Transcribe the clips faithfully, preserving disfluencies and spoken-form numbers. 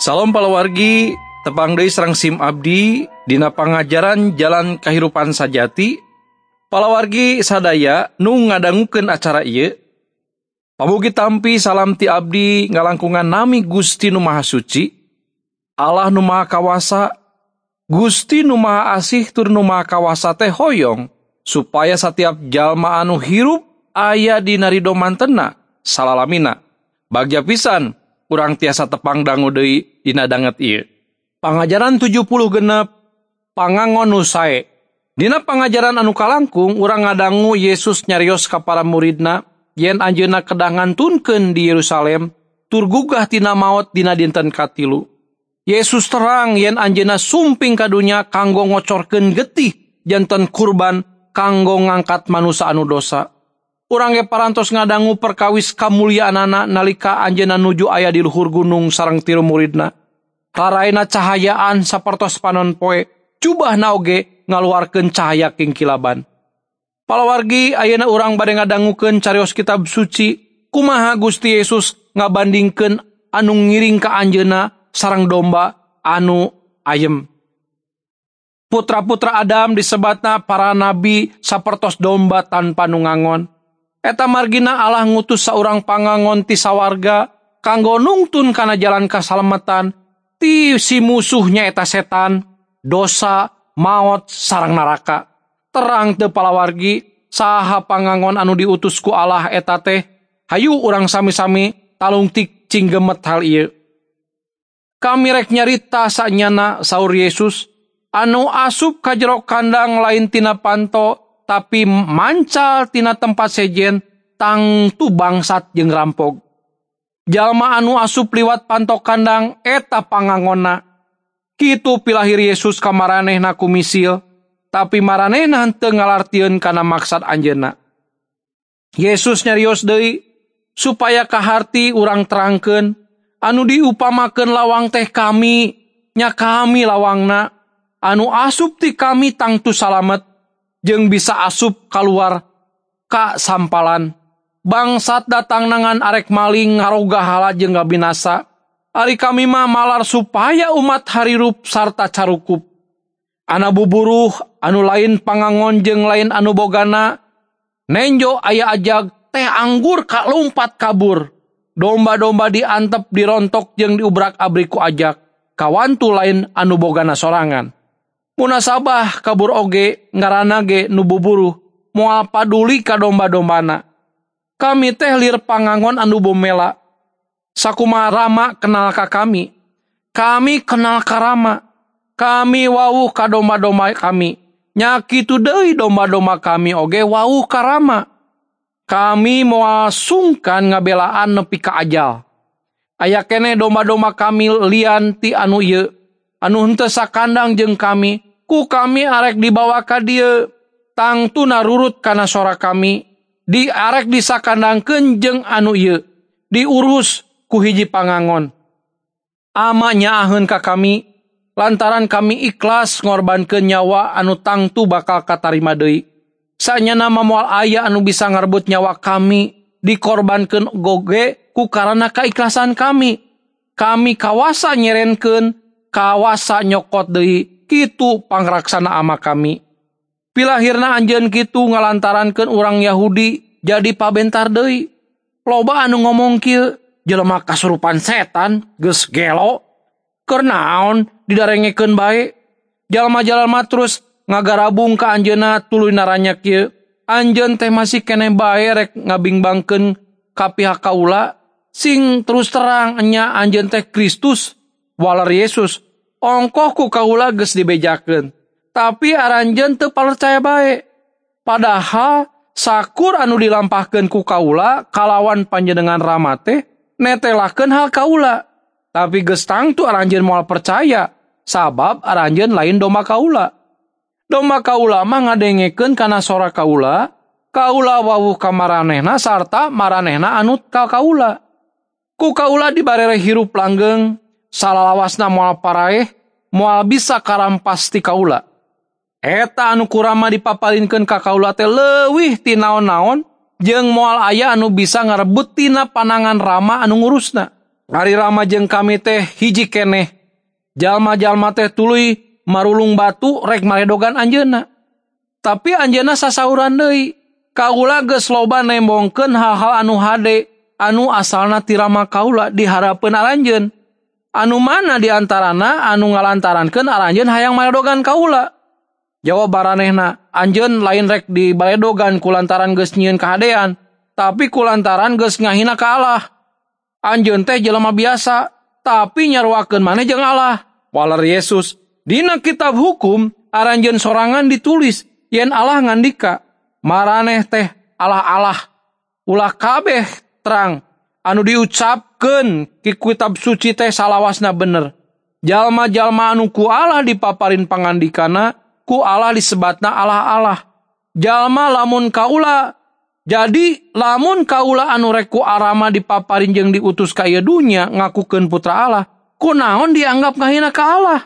Salam palawargi, tepang deui sareng Sim Abdi dina pangajaran Jalan Kahirupan Sajati. Palawargi sadaya nu ngadangukeun acara ieu. Pamugi tampi salam ti abdi ngalangkungan nami Gusti Nu Maha Suci, Allah Nu Maha Kawasa, Gusti Nu Maha Asih tur Nu Maha Kawasa teh hoyong supaya setiap jalma anu hirup aya dina ridho mantena salalamina. Bagja pisan urang tiasa tepang dangu deui dina danget ieu. Pangajaran tujuh puluh genep pangangon nu sae. Dina pangajaran anu kalangkung urang ngadangu Yesus nyarios ka para muridna yen anjeunna kedah ngantunkeun di Yerusalem tur gugah tina maot dina dinten katilu. Yesus terang yen anjeunna sumping ka dunya kanggo ngocorkeun getih janten kurban kanggo ngangkat manusa anu dosa. Urang ge parantos ngadangu perkawis kamulyaanana nalika anjeunna nuju aya di luhur gunung sareng tilu muridna. Raraina cahayaan sapertos panon poe, cubahna oge ngaluarkeun cahaya kingkilaban. Palawargi ayeuna urang bade ngadangukeun carios kitab suci, kumaha Gusti Yesus ngabandingkeun anu ngiring ka anjeunna sareng domba anu ayem. Putra-putra Adam disebatna para nabi sapertos domba tanpa nungangon. Eta margina Allah ngutus saurang pangangon ti sawarga kanggo nungtun kana jalan kasalamatan ti si musuhnya eta setan, dosa, maot sareng neraka. Terang teu palawargi saha pangangon anu diutus ku Allah eta teh, hayu urang sami-sami talung tik cinggemet hal ieu. Kami rek nyarita sanyana saur Yesus, anu asup ka jero kandang lain tina panto tapi mancal tina tempat sejen tangtu bangsat jeung rampog. Jalma anu asup liwat panto kandang eta pangangonna. Kitu pilahir Yesus ka maranehna ku misil, tapi maranehna henteu ngalartieun kana maksad anjeunna. Yesus nyarios deui supaya kaharti urang terangkeun anu diupamakeun lawang teh kami, nya kami lawangna anu asup ti kami tangtu salamet jeung bisa asup kaluar ka sampalan. Bangsat datang nangan arek maling ngaroga hala jeung gabinasa. Ari kami mah malar supaya umat harirup sarta carukup. Ana buburuh anu lain pangangon jeung lain anu bogana. Nenjo aya ajag teh anggur ka lompat kabur. Domba-domba diantep dirontok jeung diubrak-abrik ku ajag. Kawantu lain anu bogana sorangan. Munasabah kabur oge ngaranna ge nu buburuh moal paduli ka domba-dombana. Kami teh lir pangangon anu bomela. Sakumaha Rama kenal ka kami. Kami kenal ka Rama. Kami wawuh ka domba-domba kami. Nya kitu deui domba-domba kami oge wawuh ka Rama. Kami moal sungkan ngabelaan nepi ka ajal. Aya keneh domba-domba kami lian ti anu ieu, anu henteu sakandang jeung kami. Ku kami arek dibawa ka dieu, tangtu narurut kana sora kami. Di arek disakandangkeun jeung anu ieu, diurus ku hiji pangangon. Ama nyaaheun ka kami, lantaran kami ikhlas ngorbankeun nyawa anu tangtu bakal katarima deui. Sanyana moal aya anu bisa ngarebut nyawa kami, dikorbankeun goge ku karana kaikhlasan kami. Kami kawasa nyerenkeun, kawasa nyokot deui, kitu pangraksana ama kami. Pilahirna anjeun kitu ngalantarankeun urang Yahudi jadi pabentar deui. Loba anu ngomong kieu, jelema kasurupan setan, geus gelo. Keur naon didarengekeun bae? Jalma-jalma terus ngagarabung ka anjeunna tuluy naranya kieu. Anjeun teh masih keneh bae rek ngabingbangkeun ka pihak kaula. Sing terus terang nya anjeun teh Kristus, waler Yesus. Ongkoh ku kaula geus dibejakeun. Tapi aranjeun teu palercaya bae. Padahal sakur anu dilampahkeun ku kaula kalawan panjenengan Rama teh netelakeun hal kaula. Tapi geus tangtu aranjeun moal percaya sabab aranjeun lain domba kaula. Domba kaula mah ngadengekeun kana sora kaula, kaula wawuh ka maranehna sarta maranehna anut ka kaula. Ku kaula dibarere hirup langgeng, salalawasna moal paraeh, moal bisa karampas ti kaula. Eta anu kurama dipapalinkeun ka kaula teh leuwih ti naon-naon jeung moal aya anu bisa ngarebut tina panangan Rama anu ngurusna. Ari Rama jeung kami teh hiji keneh. Jalma-jalma teh tuluy marulung batu rek maredogan anjeunna. Tapi anjeunna sasauran deui, kaula geus loba nembongkeun hal-hal anu hade anu asalna ti Rama kaula di harapeun aranjeun. Anu mana di antarana anu ngalantarankeun aranjeun hayang maredogan kaula? Jawab baranehna, anjeun lain rek di baledogan kulantaran geus nyieun kahadean, tapi kulantaran geus ngahina ka Allah. Anjeun teh jelema biasa, tapi nyaruakeun maneh jeung Allah. Waler Yesus, dina kitab hukum aranjeun sorangan ditulis yen Allah ngandika, maraneh teh Allah-Allah. Ulah kabeh terang anu diucapkeun ki kitab suci teh salawasna bener. Jalma-jalma anu ku Allah dipaparin pangandikana, ku Allah disebatna Allah-Allah. Jalma lamun kaula, jadi lamun kaula anu rek ku Rama dipaparin jeung diutus ka ieu dunya ngakukeun putra Allah, kunaon dianggap ngahina ka Allah?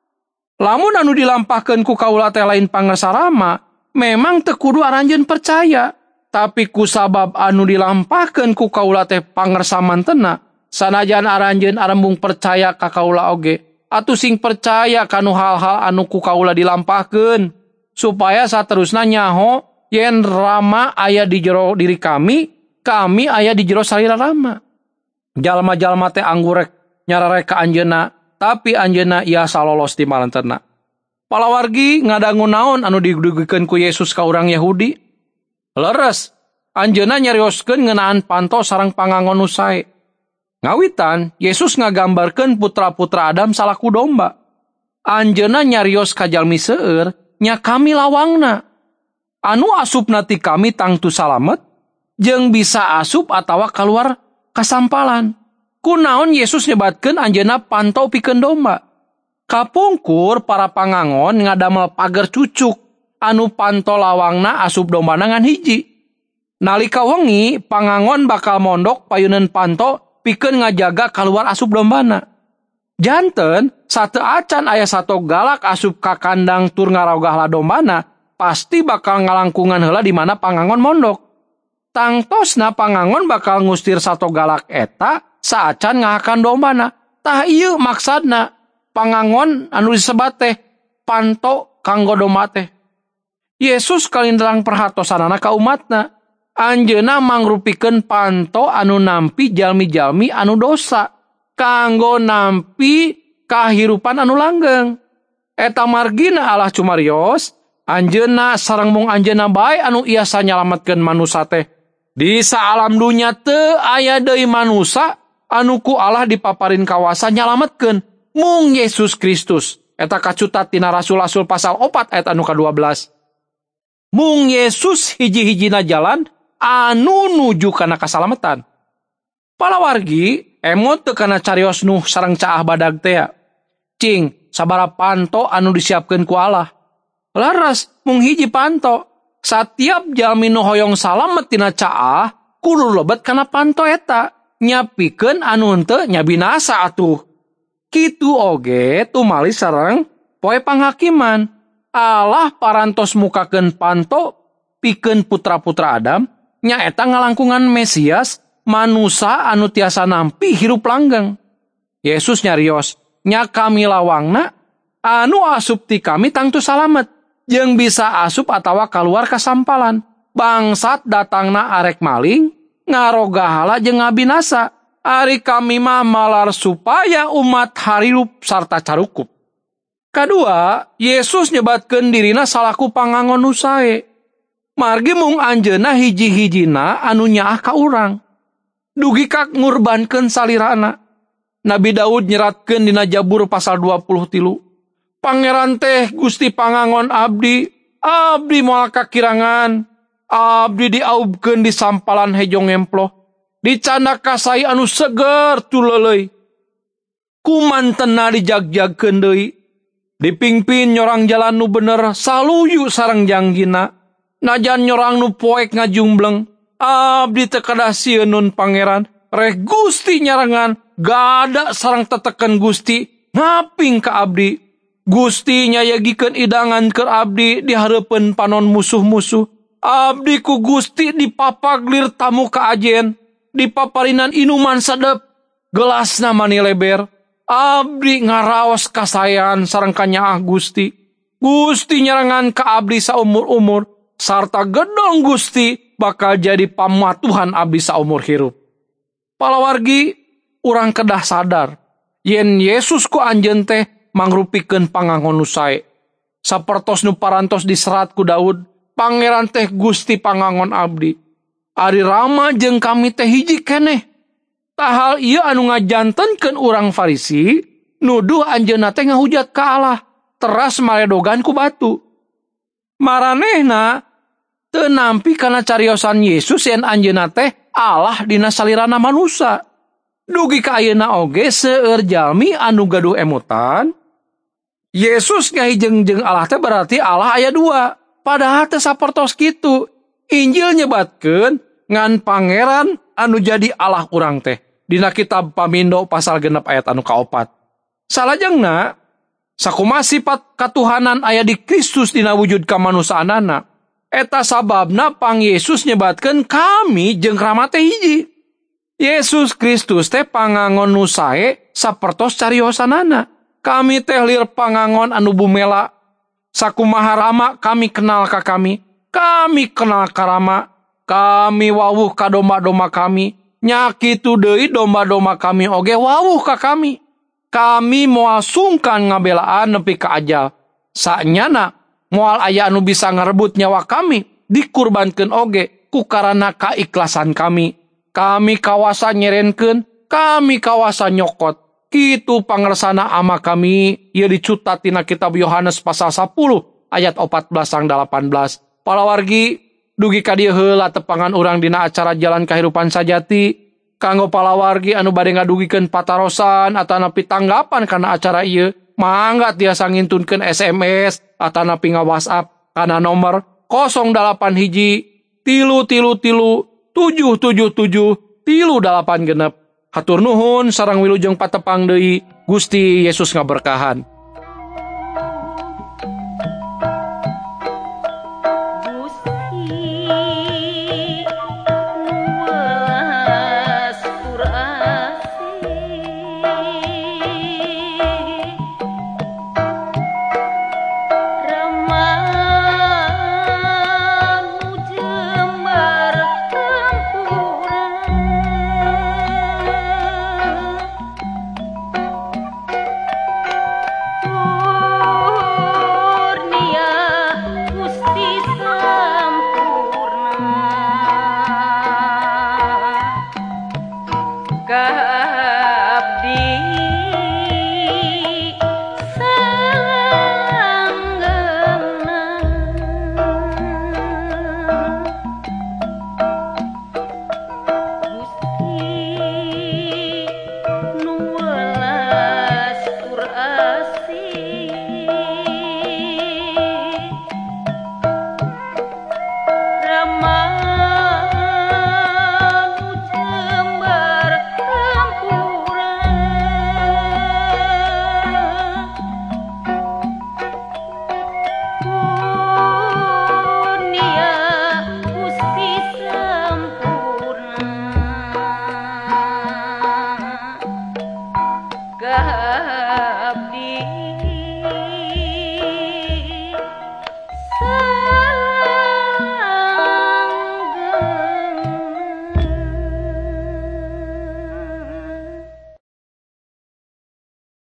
Lamun anu dilampahkeun ku kaula teh lain pangarsa Rama, memang teu kudu aranjeun percaya. Tapi kusabab anu dilampahkeun ku kaula teh pangarsa mantena, sanajan aranjeun arembung percaya ka kaula oge, atuh sing percaya kanu hal-hal anu ku kaula dilampahkeun, supaya saterusna nyaho yen Rama aya di jero diri kami, kami aya di jero salira Rama. Jalma-jalma teh anggurek nyararek ka anjeunna, tapi anjeunna iasa lolos di malentena. Palawargi ngadangu naon anu didugikeun ku Yesus ka urang Yahudi? Leres, anjeunna nyarioskeun ngeunaan panto sareng pangangon nu sae. Ngawitan, Yesus ngagambarkeun putra-putra Adam salaku domba. Anjeunna nyarios ka jalmi seueur, nya kami lawangna. Anu asupna ti kami tangtu salamet, jeung bisa asup atawa kaluar kasampalan. Kunaon Yesus nyebatkeun anjeunna panto pikeun domba? Kapungkur para pangangon ngadamel pager cucuk, anu panto lawangna asup dombana ngan hiji. Nalika wengi, pangangon bakal mondok payuneun panto pikeun ngajaga kaluar asup dombana. Janten, sateu acan aya sato galak asup ka kandang tur ngarogahlah dombana, pasti bakal ngalangkungan heula di mana pangangon mondok. Tangtosna pangangon bakal ngustir sato galak eta saacan ngahakan dombana. Tah ieu maksadna pangangon anu disebat teh panto kanggo domba teh. Yesus kalindrang perhatosanana ka umatna. Anjeunna mangrupikeun panto anu nampi jalmi-jalmi anu dosa, kanggo nampi kahirupan anu langgeng. Eta margina Allah cumarios, anjeunna sareng mung anjeunna bae anu iasa nyalametkeun manusa teh. Di saalam dunya teu aya deui manusa anu ku Allah dipaparin kawasa nyalametkeun, mung Yesus Kristus. Eta kacutat tina Rasul-rasul pasal opat ayat anu kadua belas. Mung Yesus hiji-hijina jalan anu nuju kana kasalametan. Palawargi, emot teu kana carios Nuh sareng caah badag teh. Cing, sabara panto anu disiapkeun ku Allah. Laras mung hiji panto. Satiap jalmi nu hoyong salamet tina caah, kudu lebet kana panto eta. Nyapikeun anu henteu nya binasa atuh. Kitu oge tumali sareng poe panghakiman. Allah parantos mukakeun panto pikeun putra-putra Adam, nyaeta ngalangkungan Mesias, manusa anu tiasa nampi hirup langgeng. Yesus nyarios, nya kami lawangna, anu asup ti kami tangtu salamet, jeung bisa asup atawa kaluar kasampalan. Bangsat datangna arek maling, ngarogahala jeung ngabinasa. Ari kami mah malar supaya umat harirup sarta carukup. Kadua, Yesus nyebatkeun dirina salaku pangangon nu sae. Margi mung anjeunna hiji-hijina anu nyaah ka urang. Dugi kak ngurbankeun salirana. Nabi Daud nyeratkeun dina Jabur pasal dua puluh tilu. Pangeran teh Gusti pangangon abdi, abdi moal kakirangan, abdi diaubkeun di sampalan hejo ngemploh, dicanda kasai anu seger tuleleuy. Kumantena dijagjagkeun deui. Dipingpin nyorang jalan nu bener, saluyu sareng janggina. Najan nyorang nu poek ngajumbleng, abdi teu kedah sieun pangeran. Reh Gusti nyarengan, gada sareng teteken Gusti, ngaping ka abdi. Gusti nyayagikeun idangan keur abdi di hareupeun panon musuh-musuh. Abdi ku Gusti dipapaglir tamu ka ajen, dipaparinan inuman sedep. Gelasna mani leber, abdi ngaraos kasayan sareng kanyaah Gusti. Gusti nyerangan ka abdi saumur-umur, sarta gedong Gusti bakal jadi pamatuhan abdi saumur hirup. Palawargi, urang kedah sadar, yen Yesus ku anjeun teh mangrupikeun pangangon nu sae. Sapertos nu parantos diserat ku Daud, pangeran teh Gusti pangangon abdi. Ari Rama jeung kami teh hiji keneh. Tahal ieu anu ngajantenkeun urang Farisi, nuduh anjeunna teh ngahujat ka Allah, teras maredogan ku batu. Maranehna teu nampi kana cariosan Yesus yen anjeunna teh Allah dina salirana manusa. Dugi ka ayeuna oge seueur jalmi anu gaduh emotan, Yesus ngahijengjeng Allah teh berarti Allah aya dua. Padahal teu sapertos kitu. Injil nyebatkeun ngan pangeran anu jadi Allah urang teh. Dina kitab Pamindo pasal genep ayat anu kaopat. Salajengna, sakumaha sifat katuhanan aya di Kristus dina wujud kamanusaanana. Eta sababna pang Yesus nyebatkeun kami jeung Rama teh hiji. Yesus Kristus teh pangangon nu sae sapertos cariosanana. Kami teh lir pangangon anu bumela. Sakumaha Rama kami kenal ka kami. Kami kenal ka Rama. Kami wawuh ka domba-domba kami. Nyakitu deui domba-domba kami oge wawuh ka kami. Kami moal sungkan ngabelaan nepi ka ajal. Saenyana moal aya anu bisa ngarebut nyawa kami dikurbankeun oge ku karana kaikhlasan kami. Kami kawasa nyerenkeun, kami kawasa nyokot. Kitu pangersana ama kami ieu dicutat tina kitab Yohanes pasal sepuluh ayat empat belas sang delapan belas. Palawargi, dugi ka dieu heula tepangan urang dina acara Jalan Kahirupan Sajati. Kanggo palawargi anu bade ngadugikeun patarosan atanapi tanggapan kana acara ieu, mangga tiasa ngintunkeun S M S atanapi nga-WhatsApp kana nomor nol delapan hiji tilu tilu tilu tujuh tujuh tujuh tilu delapan genep. Hatur nuhun sareng wilujeng patepang deui. Gusti Yesus ngaberkahan. God.